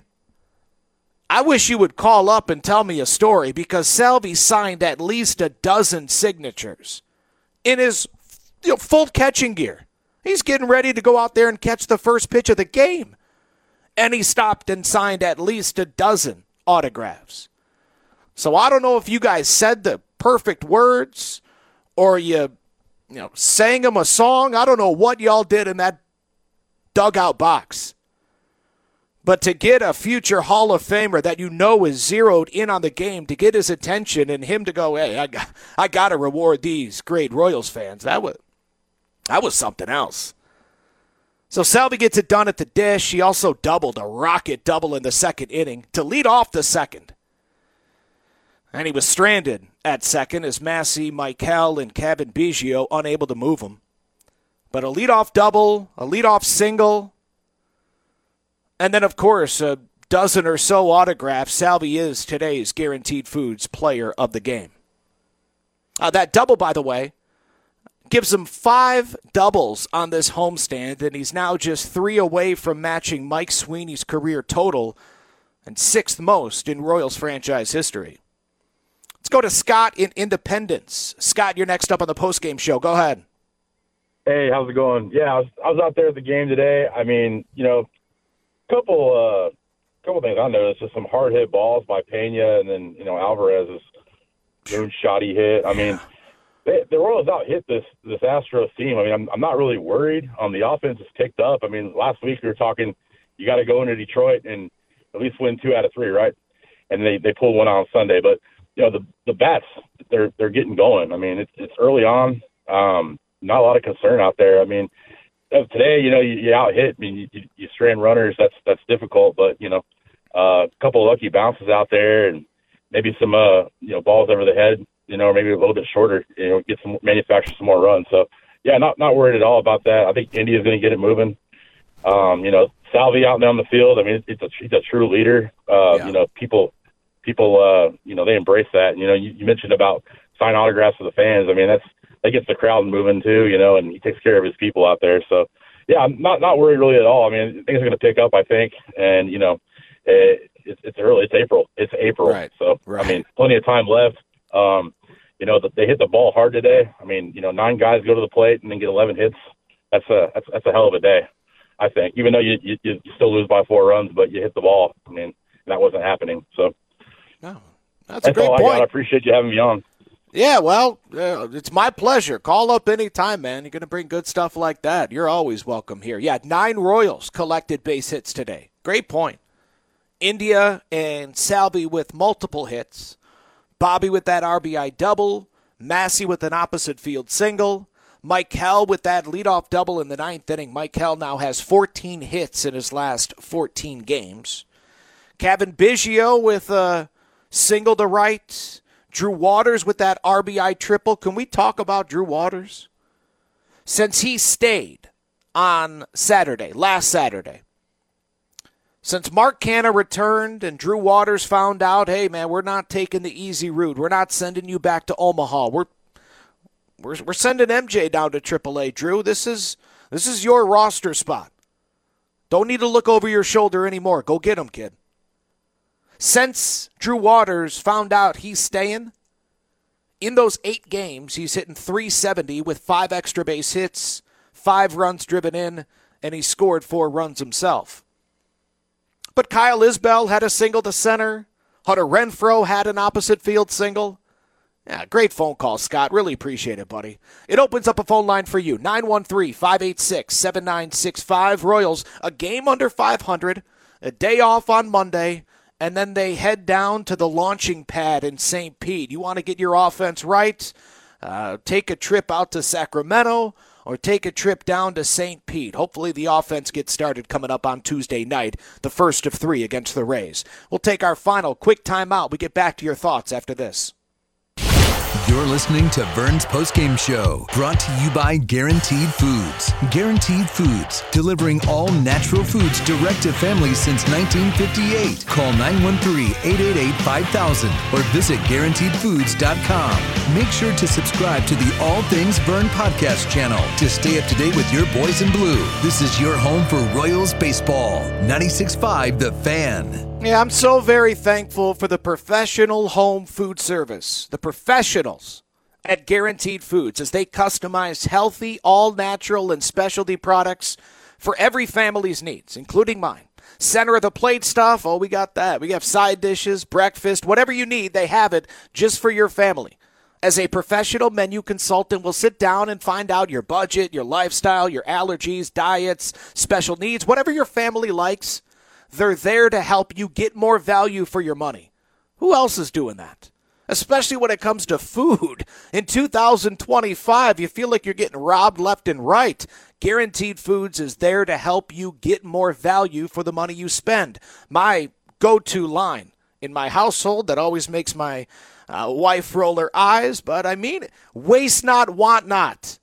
I wish you would call up and tell me a story, because Salvi signed at least a dozen signatures in his full catching gear. He's getting ready to go out there and catch the first pitch of the game. And he stopped and signed at least a dozen autographs. So I don't know if you guys said the perfect words or you sang him a song. I don't know what y'all did in that dugout box. But to get a future Hall of Famer that is zeroed in on the game, to get his attention and him to go, hey, I got to reward these great Royals fans, that was something else. So Salvi gets it done at the dish. He also doubled, a rocket double in the second inning to lead off the second. And he was stranded at second as Massey, Michael, and Kevin Biggio unable to move him. But a leadoff double, a leadoff single, and then, of course, a dozen or so autographs. Salvi is today's Guaranteed Foods Player of the Game. That double, by the way, gives him 5 doubles on this homestand, and he's now just 3 away from matching Mike Sweeney's career total and 6th most in Royals franchise history. Let's go to Scott in Independence. Scott, you're next up on the postgame show. Go ahead. Hey, how's it going? Yeah, I was out there at the game today. I mean, couple things I noticed. Just some hard hit balls by Pena, and then Alvarez's moonshotty hit. I mean, the Royals out hit this Astros team. I mean, I'm not really worried. The offense has picked up. I mean, last week we were talking, you got to go into Detroit and at least win 2 out of 3, right? And they pulled one out on Sunday, but the bats, they're getting going. I mean, it's early on. Not a lot of concern out there. I mean, today, you out hit. I mean, you strand runners. That's difficult, but a couple of lucky bounces out there, and maybe some balls over the head. Maybe a little bit shorter. Manufacture some more runs. So yeah, not worried at all about that. I think India's going to get it moving. Salvi out and down the field. I mean, he's a true leader. People, they embrace that. You mentioned about sign autographs for the fans. I mean, that gets the crowd moving too, and he takes care of his people out there. So, yeah, I'm not worried really at all. I mean, things are going to pick up, I think, and it's early. It's April. Right. So, right. I mean, plenty of time left. They hit the ball hard today. I mean, 9 guys go to the plate and then get 11 hits. That's a hell of a day, I think. Even though you still lose by 4 runs, but you hit the ball. I mean, that wasn't happening. So, no, that's a great point. I appreciate you having me on. Yeah, well, it's my pleasure. Call up anytime, man. You're going to bring good stuff like that. You're always welcome here. Yeah, 9 Royals collected base hits today. Great point. India and Salvi with multiple hits. Bobby with that RBI double. Massey with an opposite field single. Mike Hell with that leadoff double in the 9th inning. Mike Hell now has 14 hits in his last 14 games. Kevin Biggio with a single to right. Drew Waters with that RBI triple. Can we talk about Drew Waters? Since he stayed on last Saturday, since Mark Canha returned and Drew Waters found out, hey, man, we're not taking the easy route. We're not sending you back to Omaha. We're sending MJ down to AAA, Drew. This is your roster spot. Don't need to look over your shoulder anymore. Go get him, kid. Since Drew Waters found out he's staying, in those 8 games, he's hitting .370 with 5 extra base hits, 5 runs driven in, and he scored 4 runs himself. But Kyle Isbell had a single to center. Hunter Renfroe had an opposite field single. Yeah, great phone call, Scott. Really appreciate it, buddy. It opens up a phone line for you, 913-586-7965. Royals, a game under 500, a day off on Monday, and then they head down to the launching pad in St. Pete. You want to get your offense right? Take a trip out to Sacramento or take a trip down to St. Pete. Hopefully the offense gets started coming up on Tuesday night, the first of 3 against the Rays. We'll take our final quick timeout. We get back to your thoughts after this. You're listening to Vern's Postgame Show, brought to you by Guaranteed Foods. Guaranteed Foods, delivering all natural foods direct to families since 1958. Call 913-888-5000 or visit GuaranteedFoods.com. Make sure to subscribe to the All Things Vern podcast channel to stay up to date with your boys in blue. This is your home for Royals baseball. 96.5 The Fan. Yeah, I'm so very thankful for the professional home food service, the professionals at Guaranteed Foods, as they customize healthy, all-natural, and specialty products for every family's needs, including mine. Center of the plate stuff, oh, we got that. We have side dishes, breakfast, whatever you need, they have it just for your family. As a professional menu consultant, we'll sit down and find out your budget, your lifestyle, your allergies, diets, special needs, whatever your family likes. They're there to help you get more value for your money. Who else is doing that? Especially when it comes to food. In 2025, you feel like you're getting robbed left and right. Guaranteed Foods is there to help you get more value for the money you spend. My go-to line in my household that always makes my wife roll her eyes, but I mean it. Waste not, want not.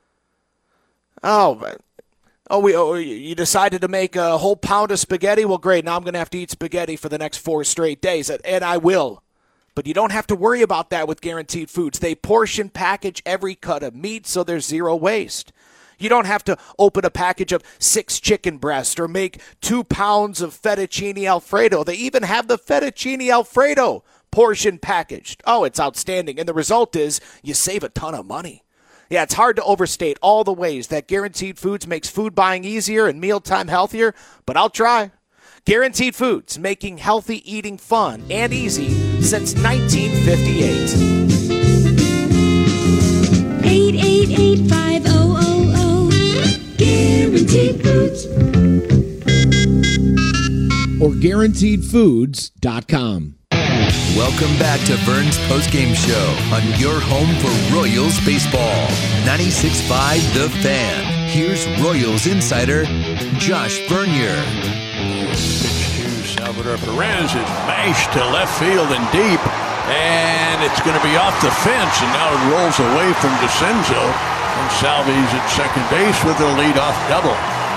You decided to make a whole pound of spaghetti? Well, great. Now I'm going to have to eat spaghetti for the next 4 straight days, and I will. But you don't have to worry about that with Guaranteed Foods. They portion package every cut of meat so there's zero waste. You don't have to open a package of 6 chicken breasts or make 2 pounds of fettuccine Alfredo. They even have the fettuccine Alfredo portion packaged. Oh, it's outstanding. And the result is you save a ton of money. Yeah, it's hard to overstate all the ways that Guaranteed Foods makes food buying easier and mealtime healthier, but I'll try. Guaranteed Foods, making healthy eating fun and easy since 1958. 888-5000, Guaranteed Foods. Or GuaranteedFoods.com. Welcome back to Vern's Postgame Show on your home for Royals baseball. 96.5 The Fan. Here's Royals insider Josh Bernier. Salvador Perez is mashed to left field and deep, and it's going to be off the fence, and now it rolls away from DeCenzo, and Salvi's at second base with a leadoff double.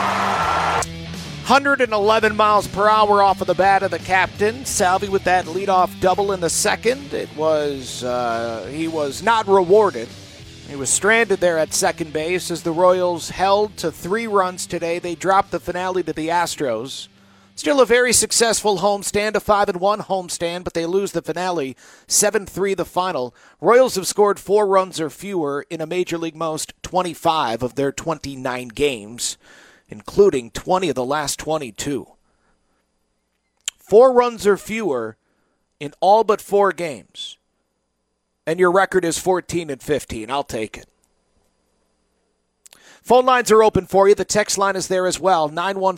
111 miles per hour off of the bat of the captain. Salvi with that leadoff double in the second. It was he was not rewarded. He was stranded there at second base as the Royals held to 3 runs today. They dropped the finale to the Astros. Still a very successful homestand, a 5-1 homestand, but they lose the finale, 7-3 the final. Royals have scored 4 runs or fewer in a Major League most 25 of their 29 games, including 20 of the last 22. 4 runs or fewer in all but 4 games. And your record is 14-15. I'll take it. Phone lines are open for you. The text line is there as well,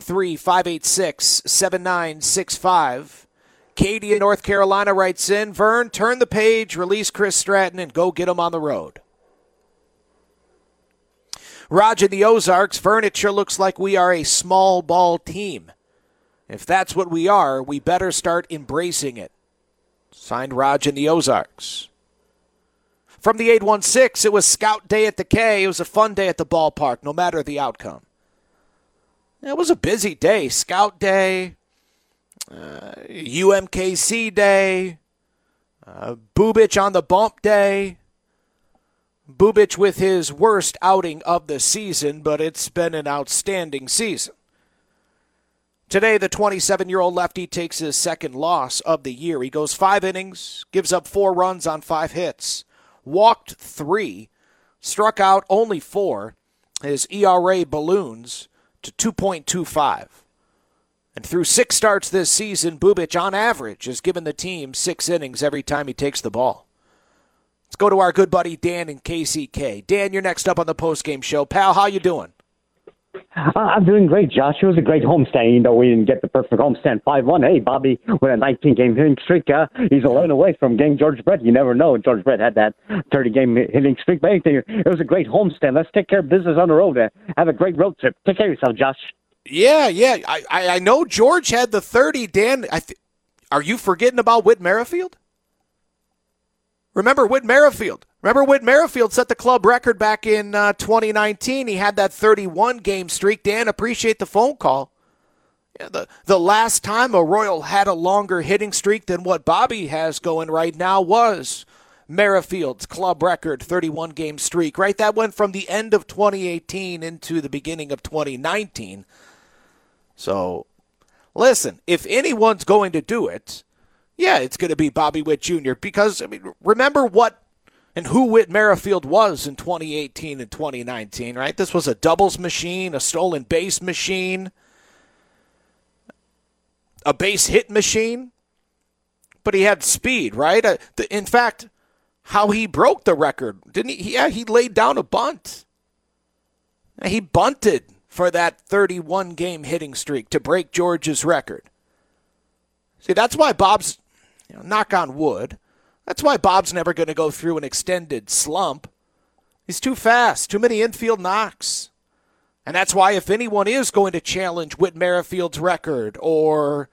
913-586-7965. Katie in North Carolina writes in, Vern, turn the page, release Chris Stratton, and go get him on the road. Raj in the Ozarks, Vern, it sure looks like we are a small ball team. If that's what we are, we better start embracing it. Signed, Raj in the Ozarks. From the 816, it was Scout Day at the K. It was a fun day at the ballpark, no matter the outcome. It was a busy day. Scout Day, UMKC Day, Bubic on the bump day. Bubic with his worst outing of the season, but it's been an outstanding season. Today, the 27-year-old lefty takes his second loss of the year. He goes 5 innings, gives up 4 runs on 5 hits, walked 3, struck out only 4. His ERA balloons to 2.25. And through 6 starts this season, Bubic, on average, has given the team 6 innings every time he takes the ball. Let's go to our good buddy Dan in KCK. Dan, you're next up on the postgame show. Pal, how you doing? I'm doing great, Josh. It was a great homestand. You know, we didn't get the perfect homestand 5-1. Hey, Bobby, with a 19-game hitting streak, he's 11 away from getting George Brett. You never know. George Brett had that 30-game hitting streak. But anything, it was a great homestand. Let's take care of business on the road. Have a great road trip. Take care of yourself, Josh. Yeah. I know George had the 30. Dan, are you forgetting about Whit Merrifield? Remember Whit Merrifield? Whit Merrifield set the club record back in 2019. He had that 31-game streak. Dan, appreciate the phone call. Yeah, the last time a Royal had a longer hitting streak than what Bobby has going right now was Merrifield's club record 31-game streak, right? That went from the end of 2018 into the beginning of 2019. So, listen, if anyone's going to do it, yeah, it's going to be Bobby Witt Jr. Because, I mean, remember what and who Whit Merrifield was in 2018 and 2019, right? This was a doubles machine, a stolen base machine, a base hit machine, but he had speed, right? In fact, how he broke the record, didn't he? Yeah, he laid down a bunt. He bunted for that 31-game hitting streak to break George's record. See, that's why Bob's, knock on wood, that's why Bob's never going to go through an extended slump. He's too fast, too many infield knocks. And that's why if anyone is going to challenge Whit Merrifield's record or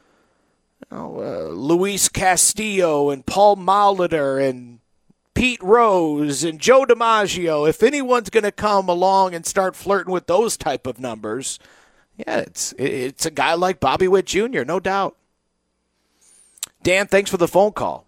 Luis Castillo and Paul Molitor and Pete Rose and Joe DiMaggio, if anyone's going to come along and start flirting with those type of numbers, yeah, it's a guy like Bobby Witt Jr., no doubt. Dan, thanks for the phone call.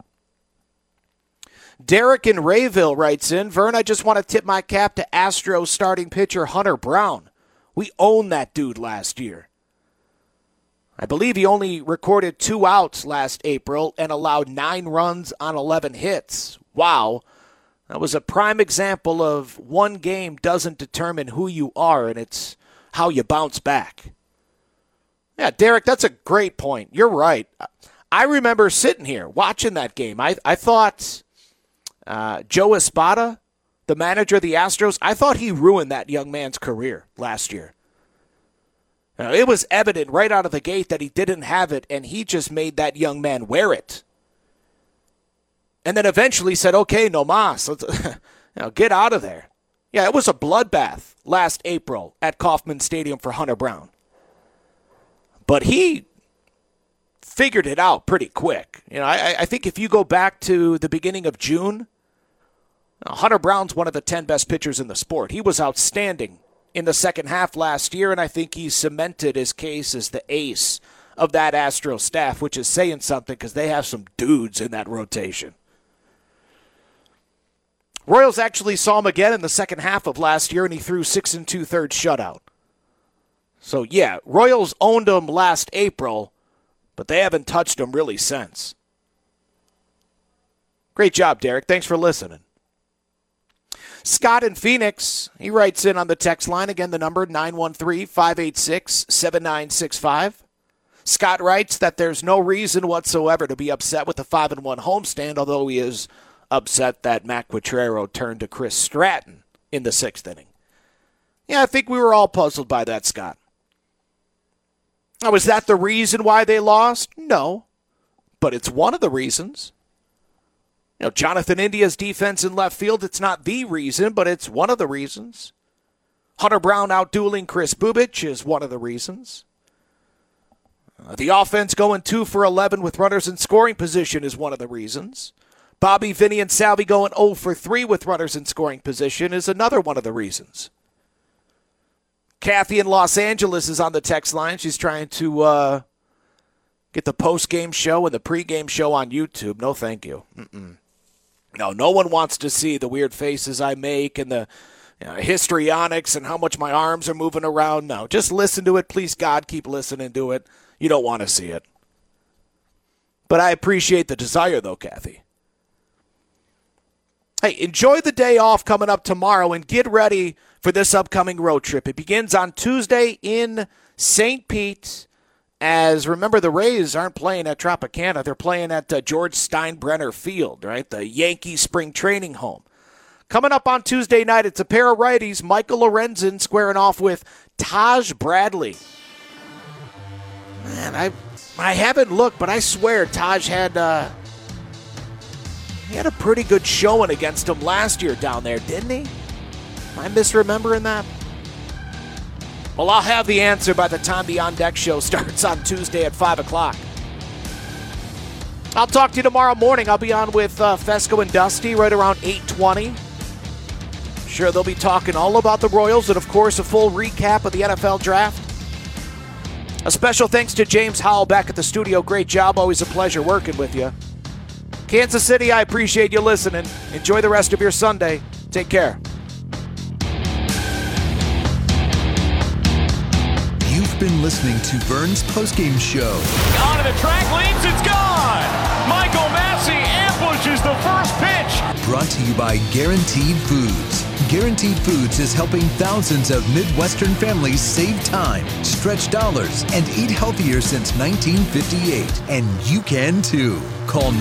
Derek in Rayville writes in, Vern, I just want to tip my cap to Astros starting pitcher Hunter Brown. We owned that dude last year. I believe he only recorded 2 outs last April and allowed 9 runs on 11 hits. Wow. That was a prime example of one game doesn't determine who you are, and it's how you bounce back. Yeah, Derek, that's a great point. You're right. I remember sitting here watching that game. I thought Joe Espada, the manager of the Astros, I thought he ruined that young man's career last year. Now, it was evident right out of the gate that he didn't have it, and he just made that young man wear it. And then eventually said, okay, no mas, let's get out of there. Yeah, it was a bloodbath last April at Kauffman Stadium for Hunter Brown. But he figured it out pretty quick. I think if you go back to the beginning of June, Hunter Brown's one of the 10 best pitchers in the sport. He was outstanding in the second half last year, and I think he cemented his case as the ace of that Astros staff, which is saying something because they have some dudes in that rotation. Royals actually saw him again in the second half of last year, and he threw 6 2/3 shutout. So, yeah, Royals owned him last April, but they haven't touched him really since. Great job, Derek. Thanks for listening. Scott in Phoenix, he writes in on the text line. Again, the number 913-586-7965. Scott writes that there's no reason whatsoever to be upset with the 5-1 homestand, although he is upset that Matt Quatraro turned to Chris Stratton in the 6th inning. Yeah, I think we were all puzzled by that, Scott. Now, is that the reason why they lost? No, but it's one of the reasons. Jonathan India's defense in left field, it's not the reason, but it's one of the reasons. Hunter Brown out-dueling Chris Bubic is one of the reasons. The offense going 2 for 11 with runners in scoring position is one of the reasons. Bobby, Vinny, and Salvi going 0 for 3 with runners in scoring position is another one of the reasons. Kathy in Los Angeles is on the text line. She's trying to get the post-game show and the pre-game show on YouTube. No, thank you. No one wants to see the weird faces I make and the histrionics and how much my arms are moving around. No, just listen to it. Please, God, keep listening to it. You don't want to see it. But I appreciate the desire, though, Kathy. Hey, enjoy the day off coming up tomorrow and get ready for this upcoming road trip. It begins on Tuesday in St. Pete as remember the Rays aren't playing at Tropicana. They're playing at George Steinbrenner Field, right? The Yankee spring training home. Coming up on Tuesday night, it's a pair of righties, Michael Lorenzen squaring off with Taj Bradley. Man, I haven't looked, but I swear Taj had he had a pretty good showing against him last year down there, didn't he? Am I misremembering that? Well, I'll have the answer by the time the On Deck show starts on Tuesday at 5 o'clock. I'll talk to you tomorrow morning. I'll be on with Fesco and Dusty right around 8:20. Sure, they'll be talking all about the Royals and, of course, a full recap of the NFL Draft. A special thanks to James Howell back at the studio. Great job. Always a pleasure working with you. Kansas City, I appreciate you listening. Enjoy the rest of your Sunday. Take care. You've been listening to Vern's postgame show. On to the track, leaps, it's gone! Michael Massey ambushes the first pitch. Brought to you by Guaranteed Foods. Guaranteed Foods is helping thousands of Midwestern families save time, stretch dollars, and eat healthier since 1958. And you can too. Call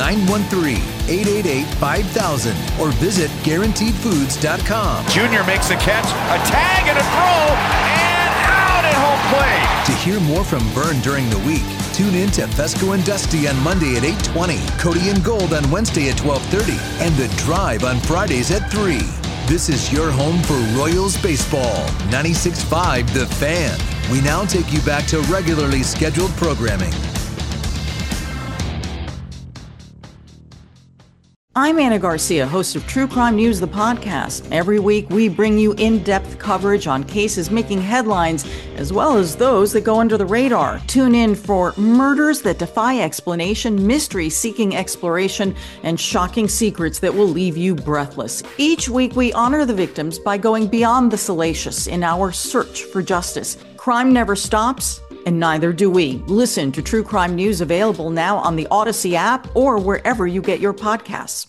913-888-5000 or visit GuaranteedFoods.com. Junior makes a catch, a tag, and a throw, and out at home plate. To hear more from Vern during the week, tune in to Fesco and Dusty on Monday at 8:20, Cody and Gold on Wednesday at 12:30, and The Drive on Fridays at 3. This is your home for Royals baseball. 96.5 The Fan. We now take you back to regularly scheduled programming. I'm Anna Garcia, host of True Crime News, the podcast. Every week, we bring you in-depth coverage on cases making headlines, as well as those that go under the radar. Tune in for murders that defy explanation, mystery seeking exploration, and shocking secrets that will leave you breathless. Each week, we honor the victims by going beyond the salacious in our search for justice. Crime never stops, and neither do we. Listen to True Crime News, available now on the Odyssey app or wherever you get your podcasts.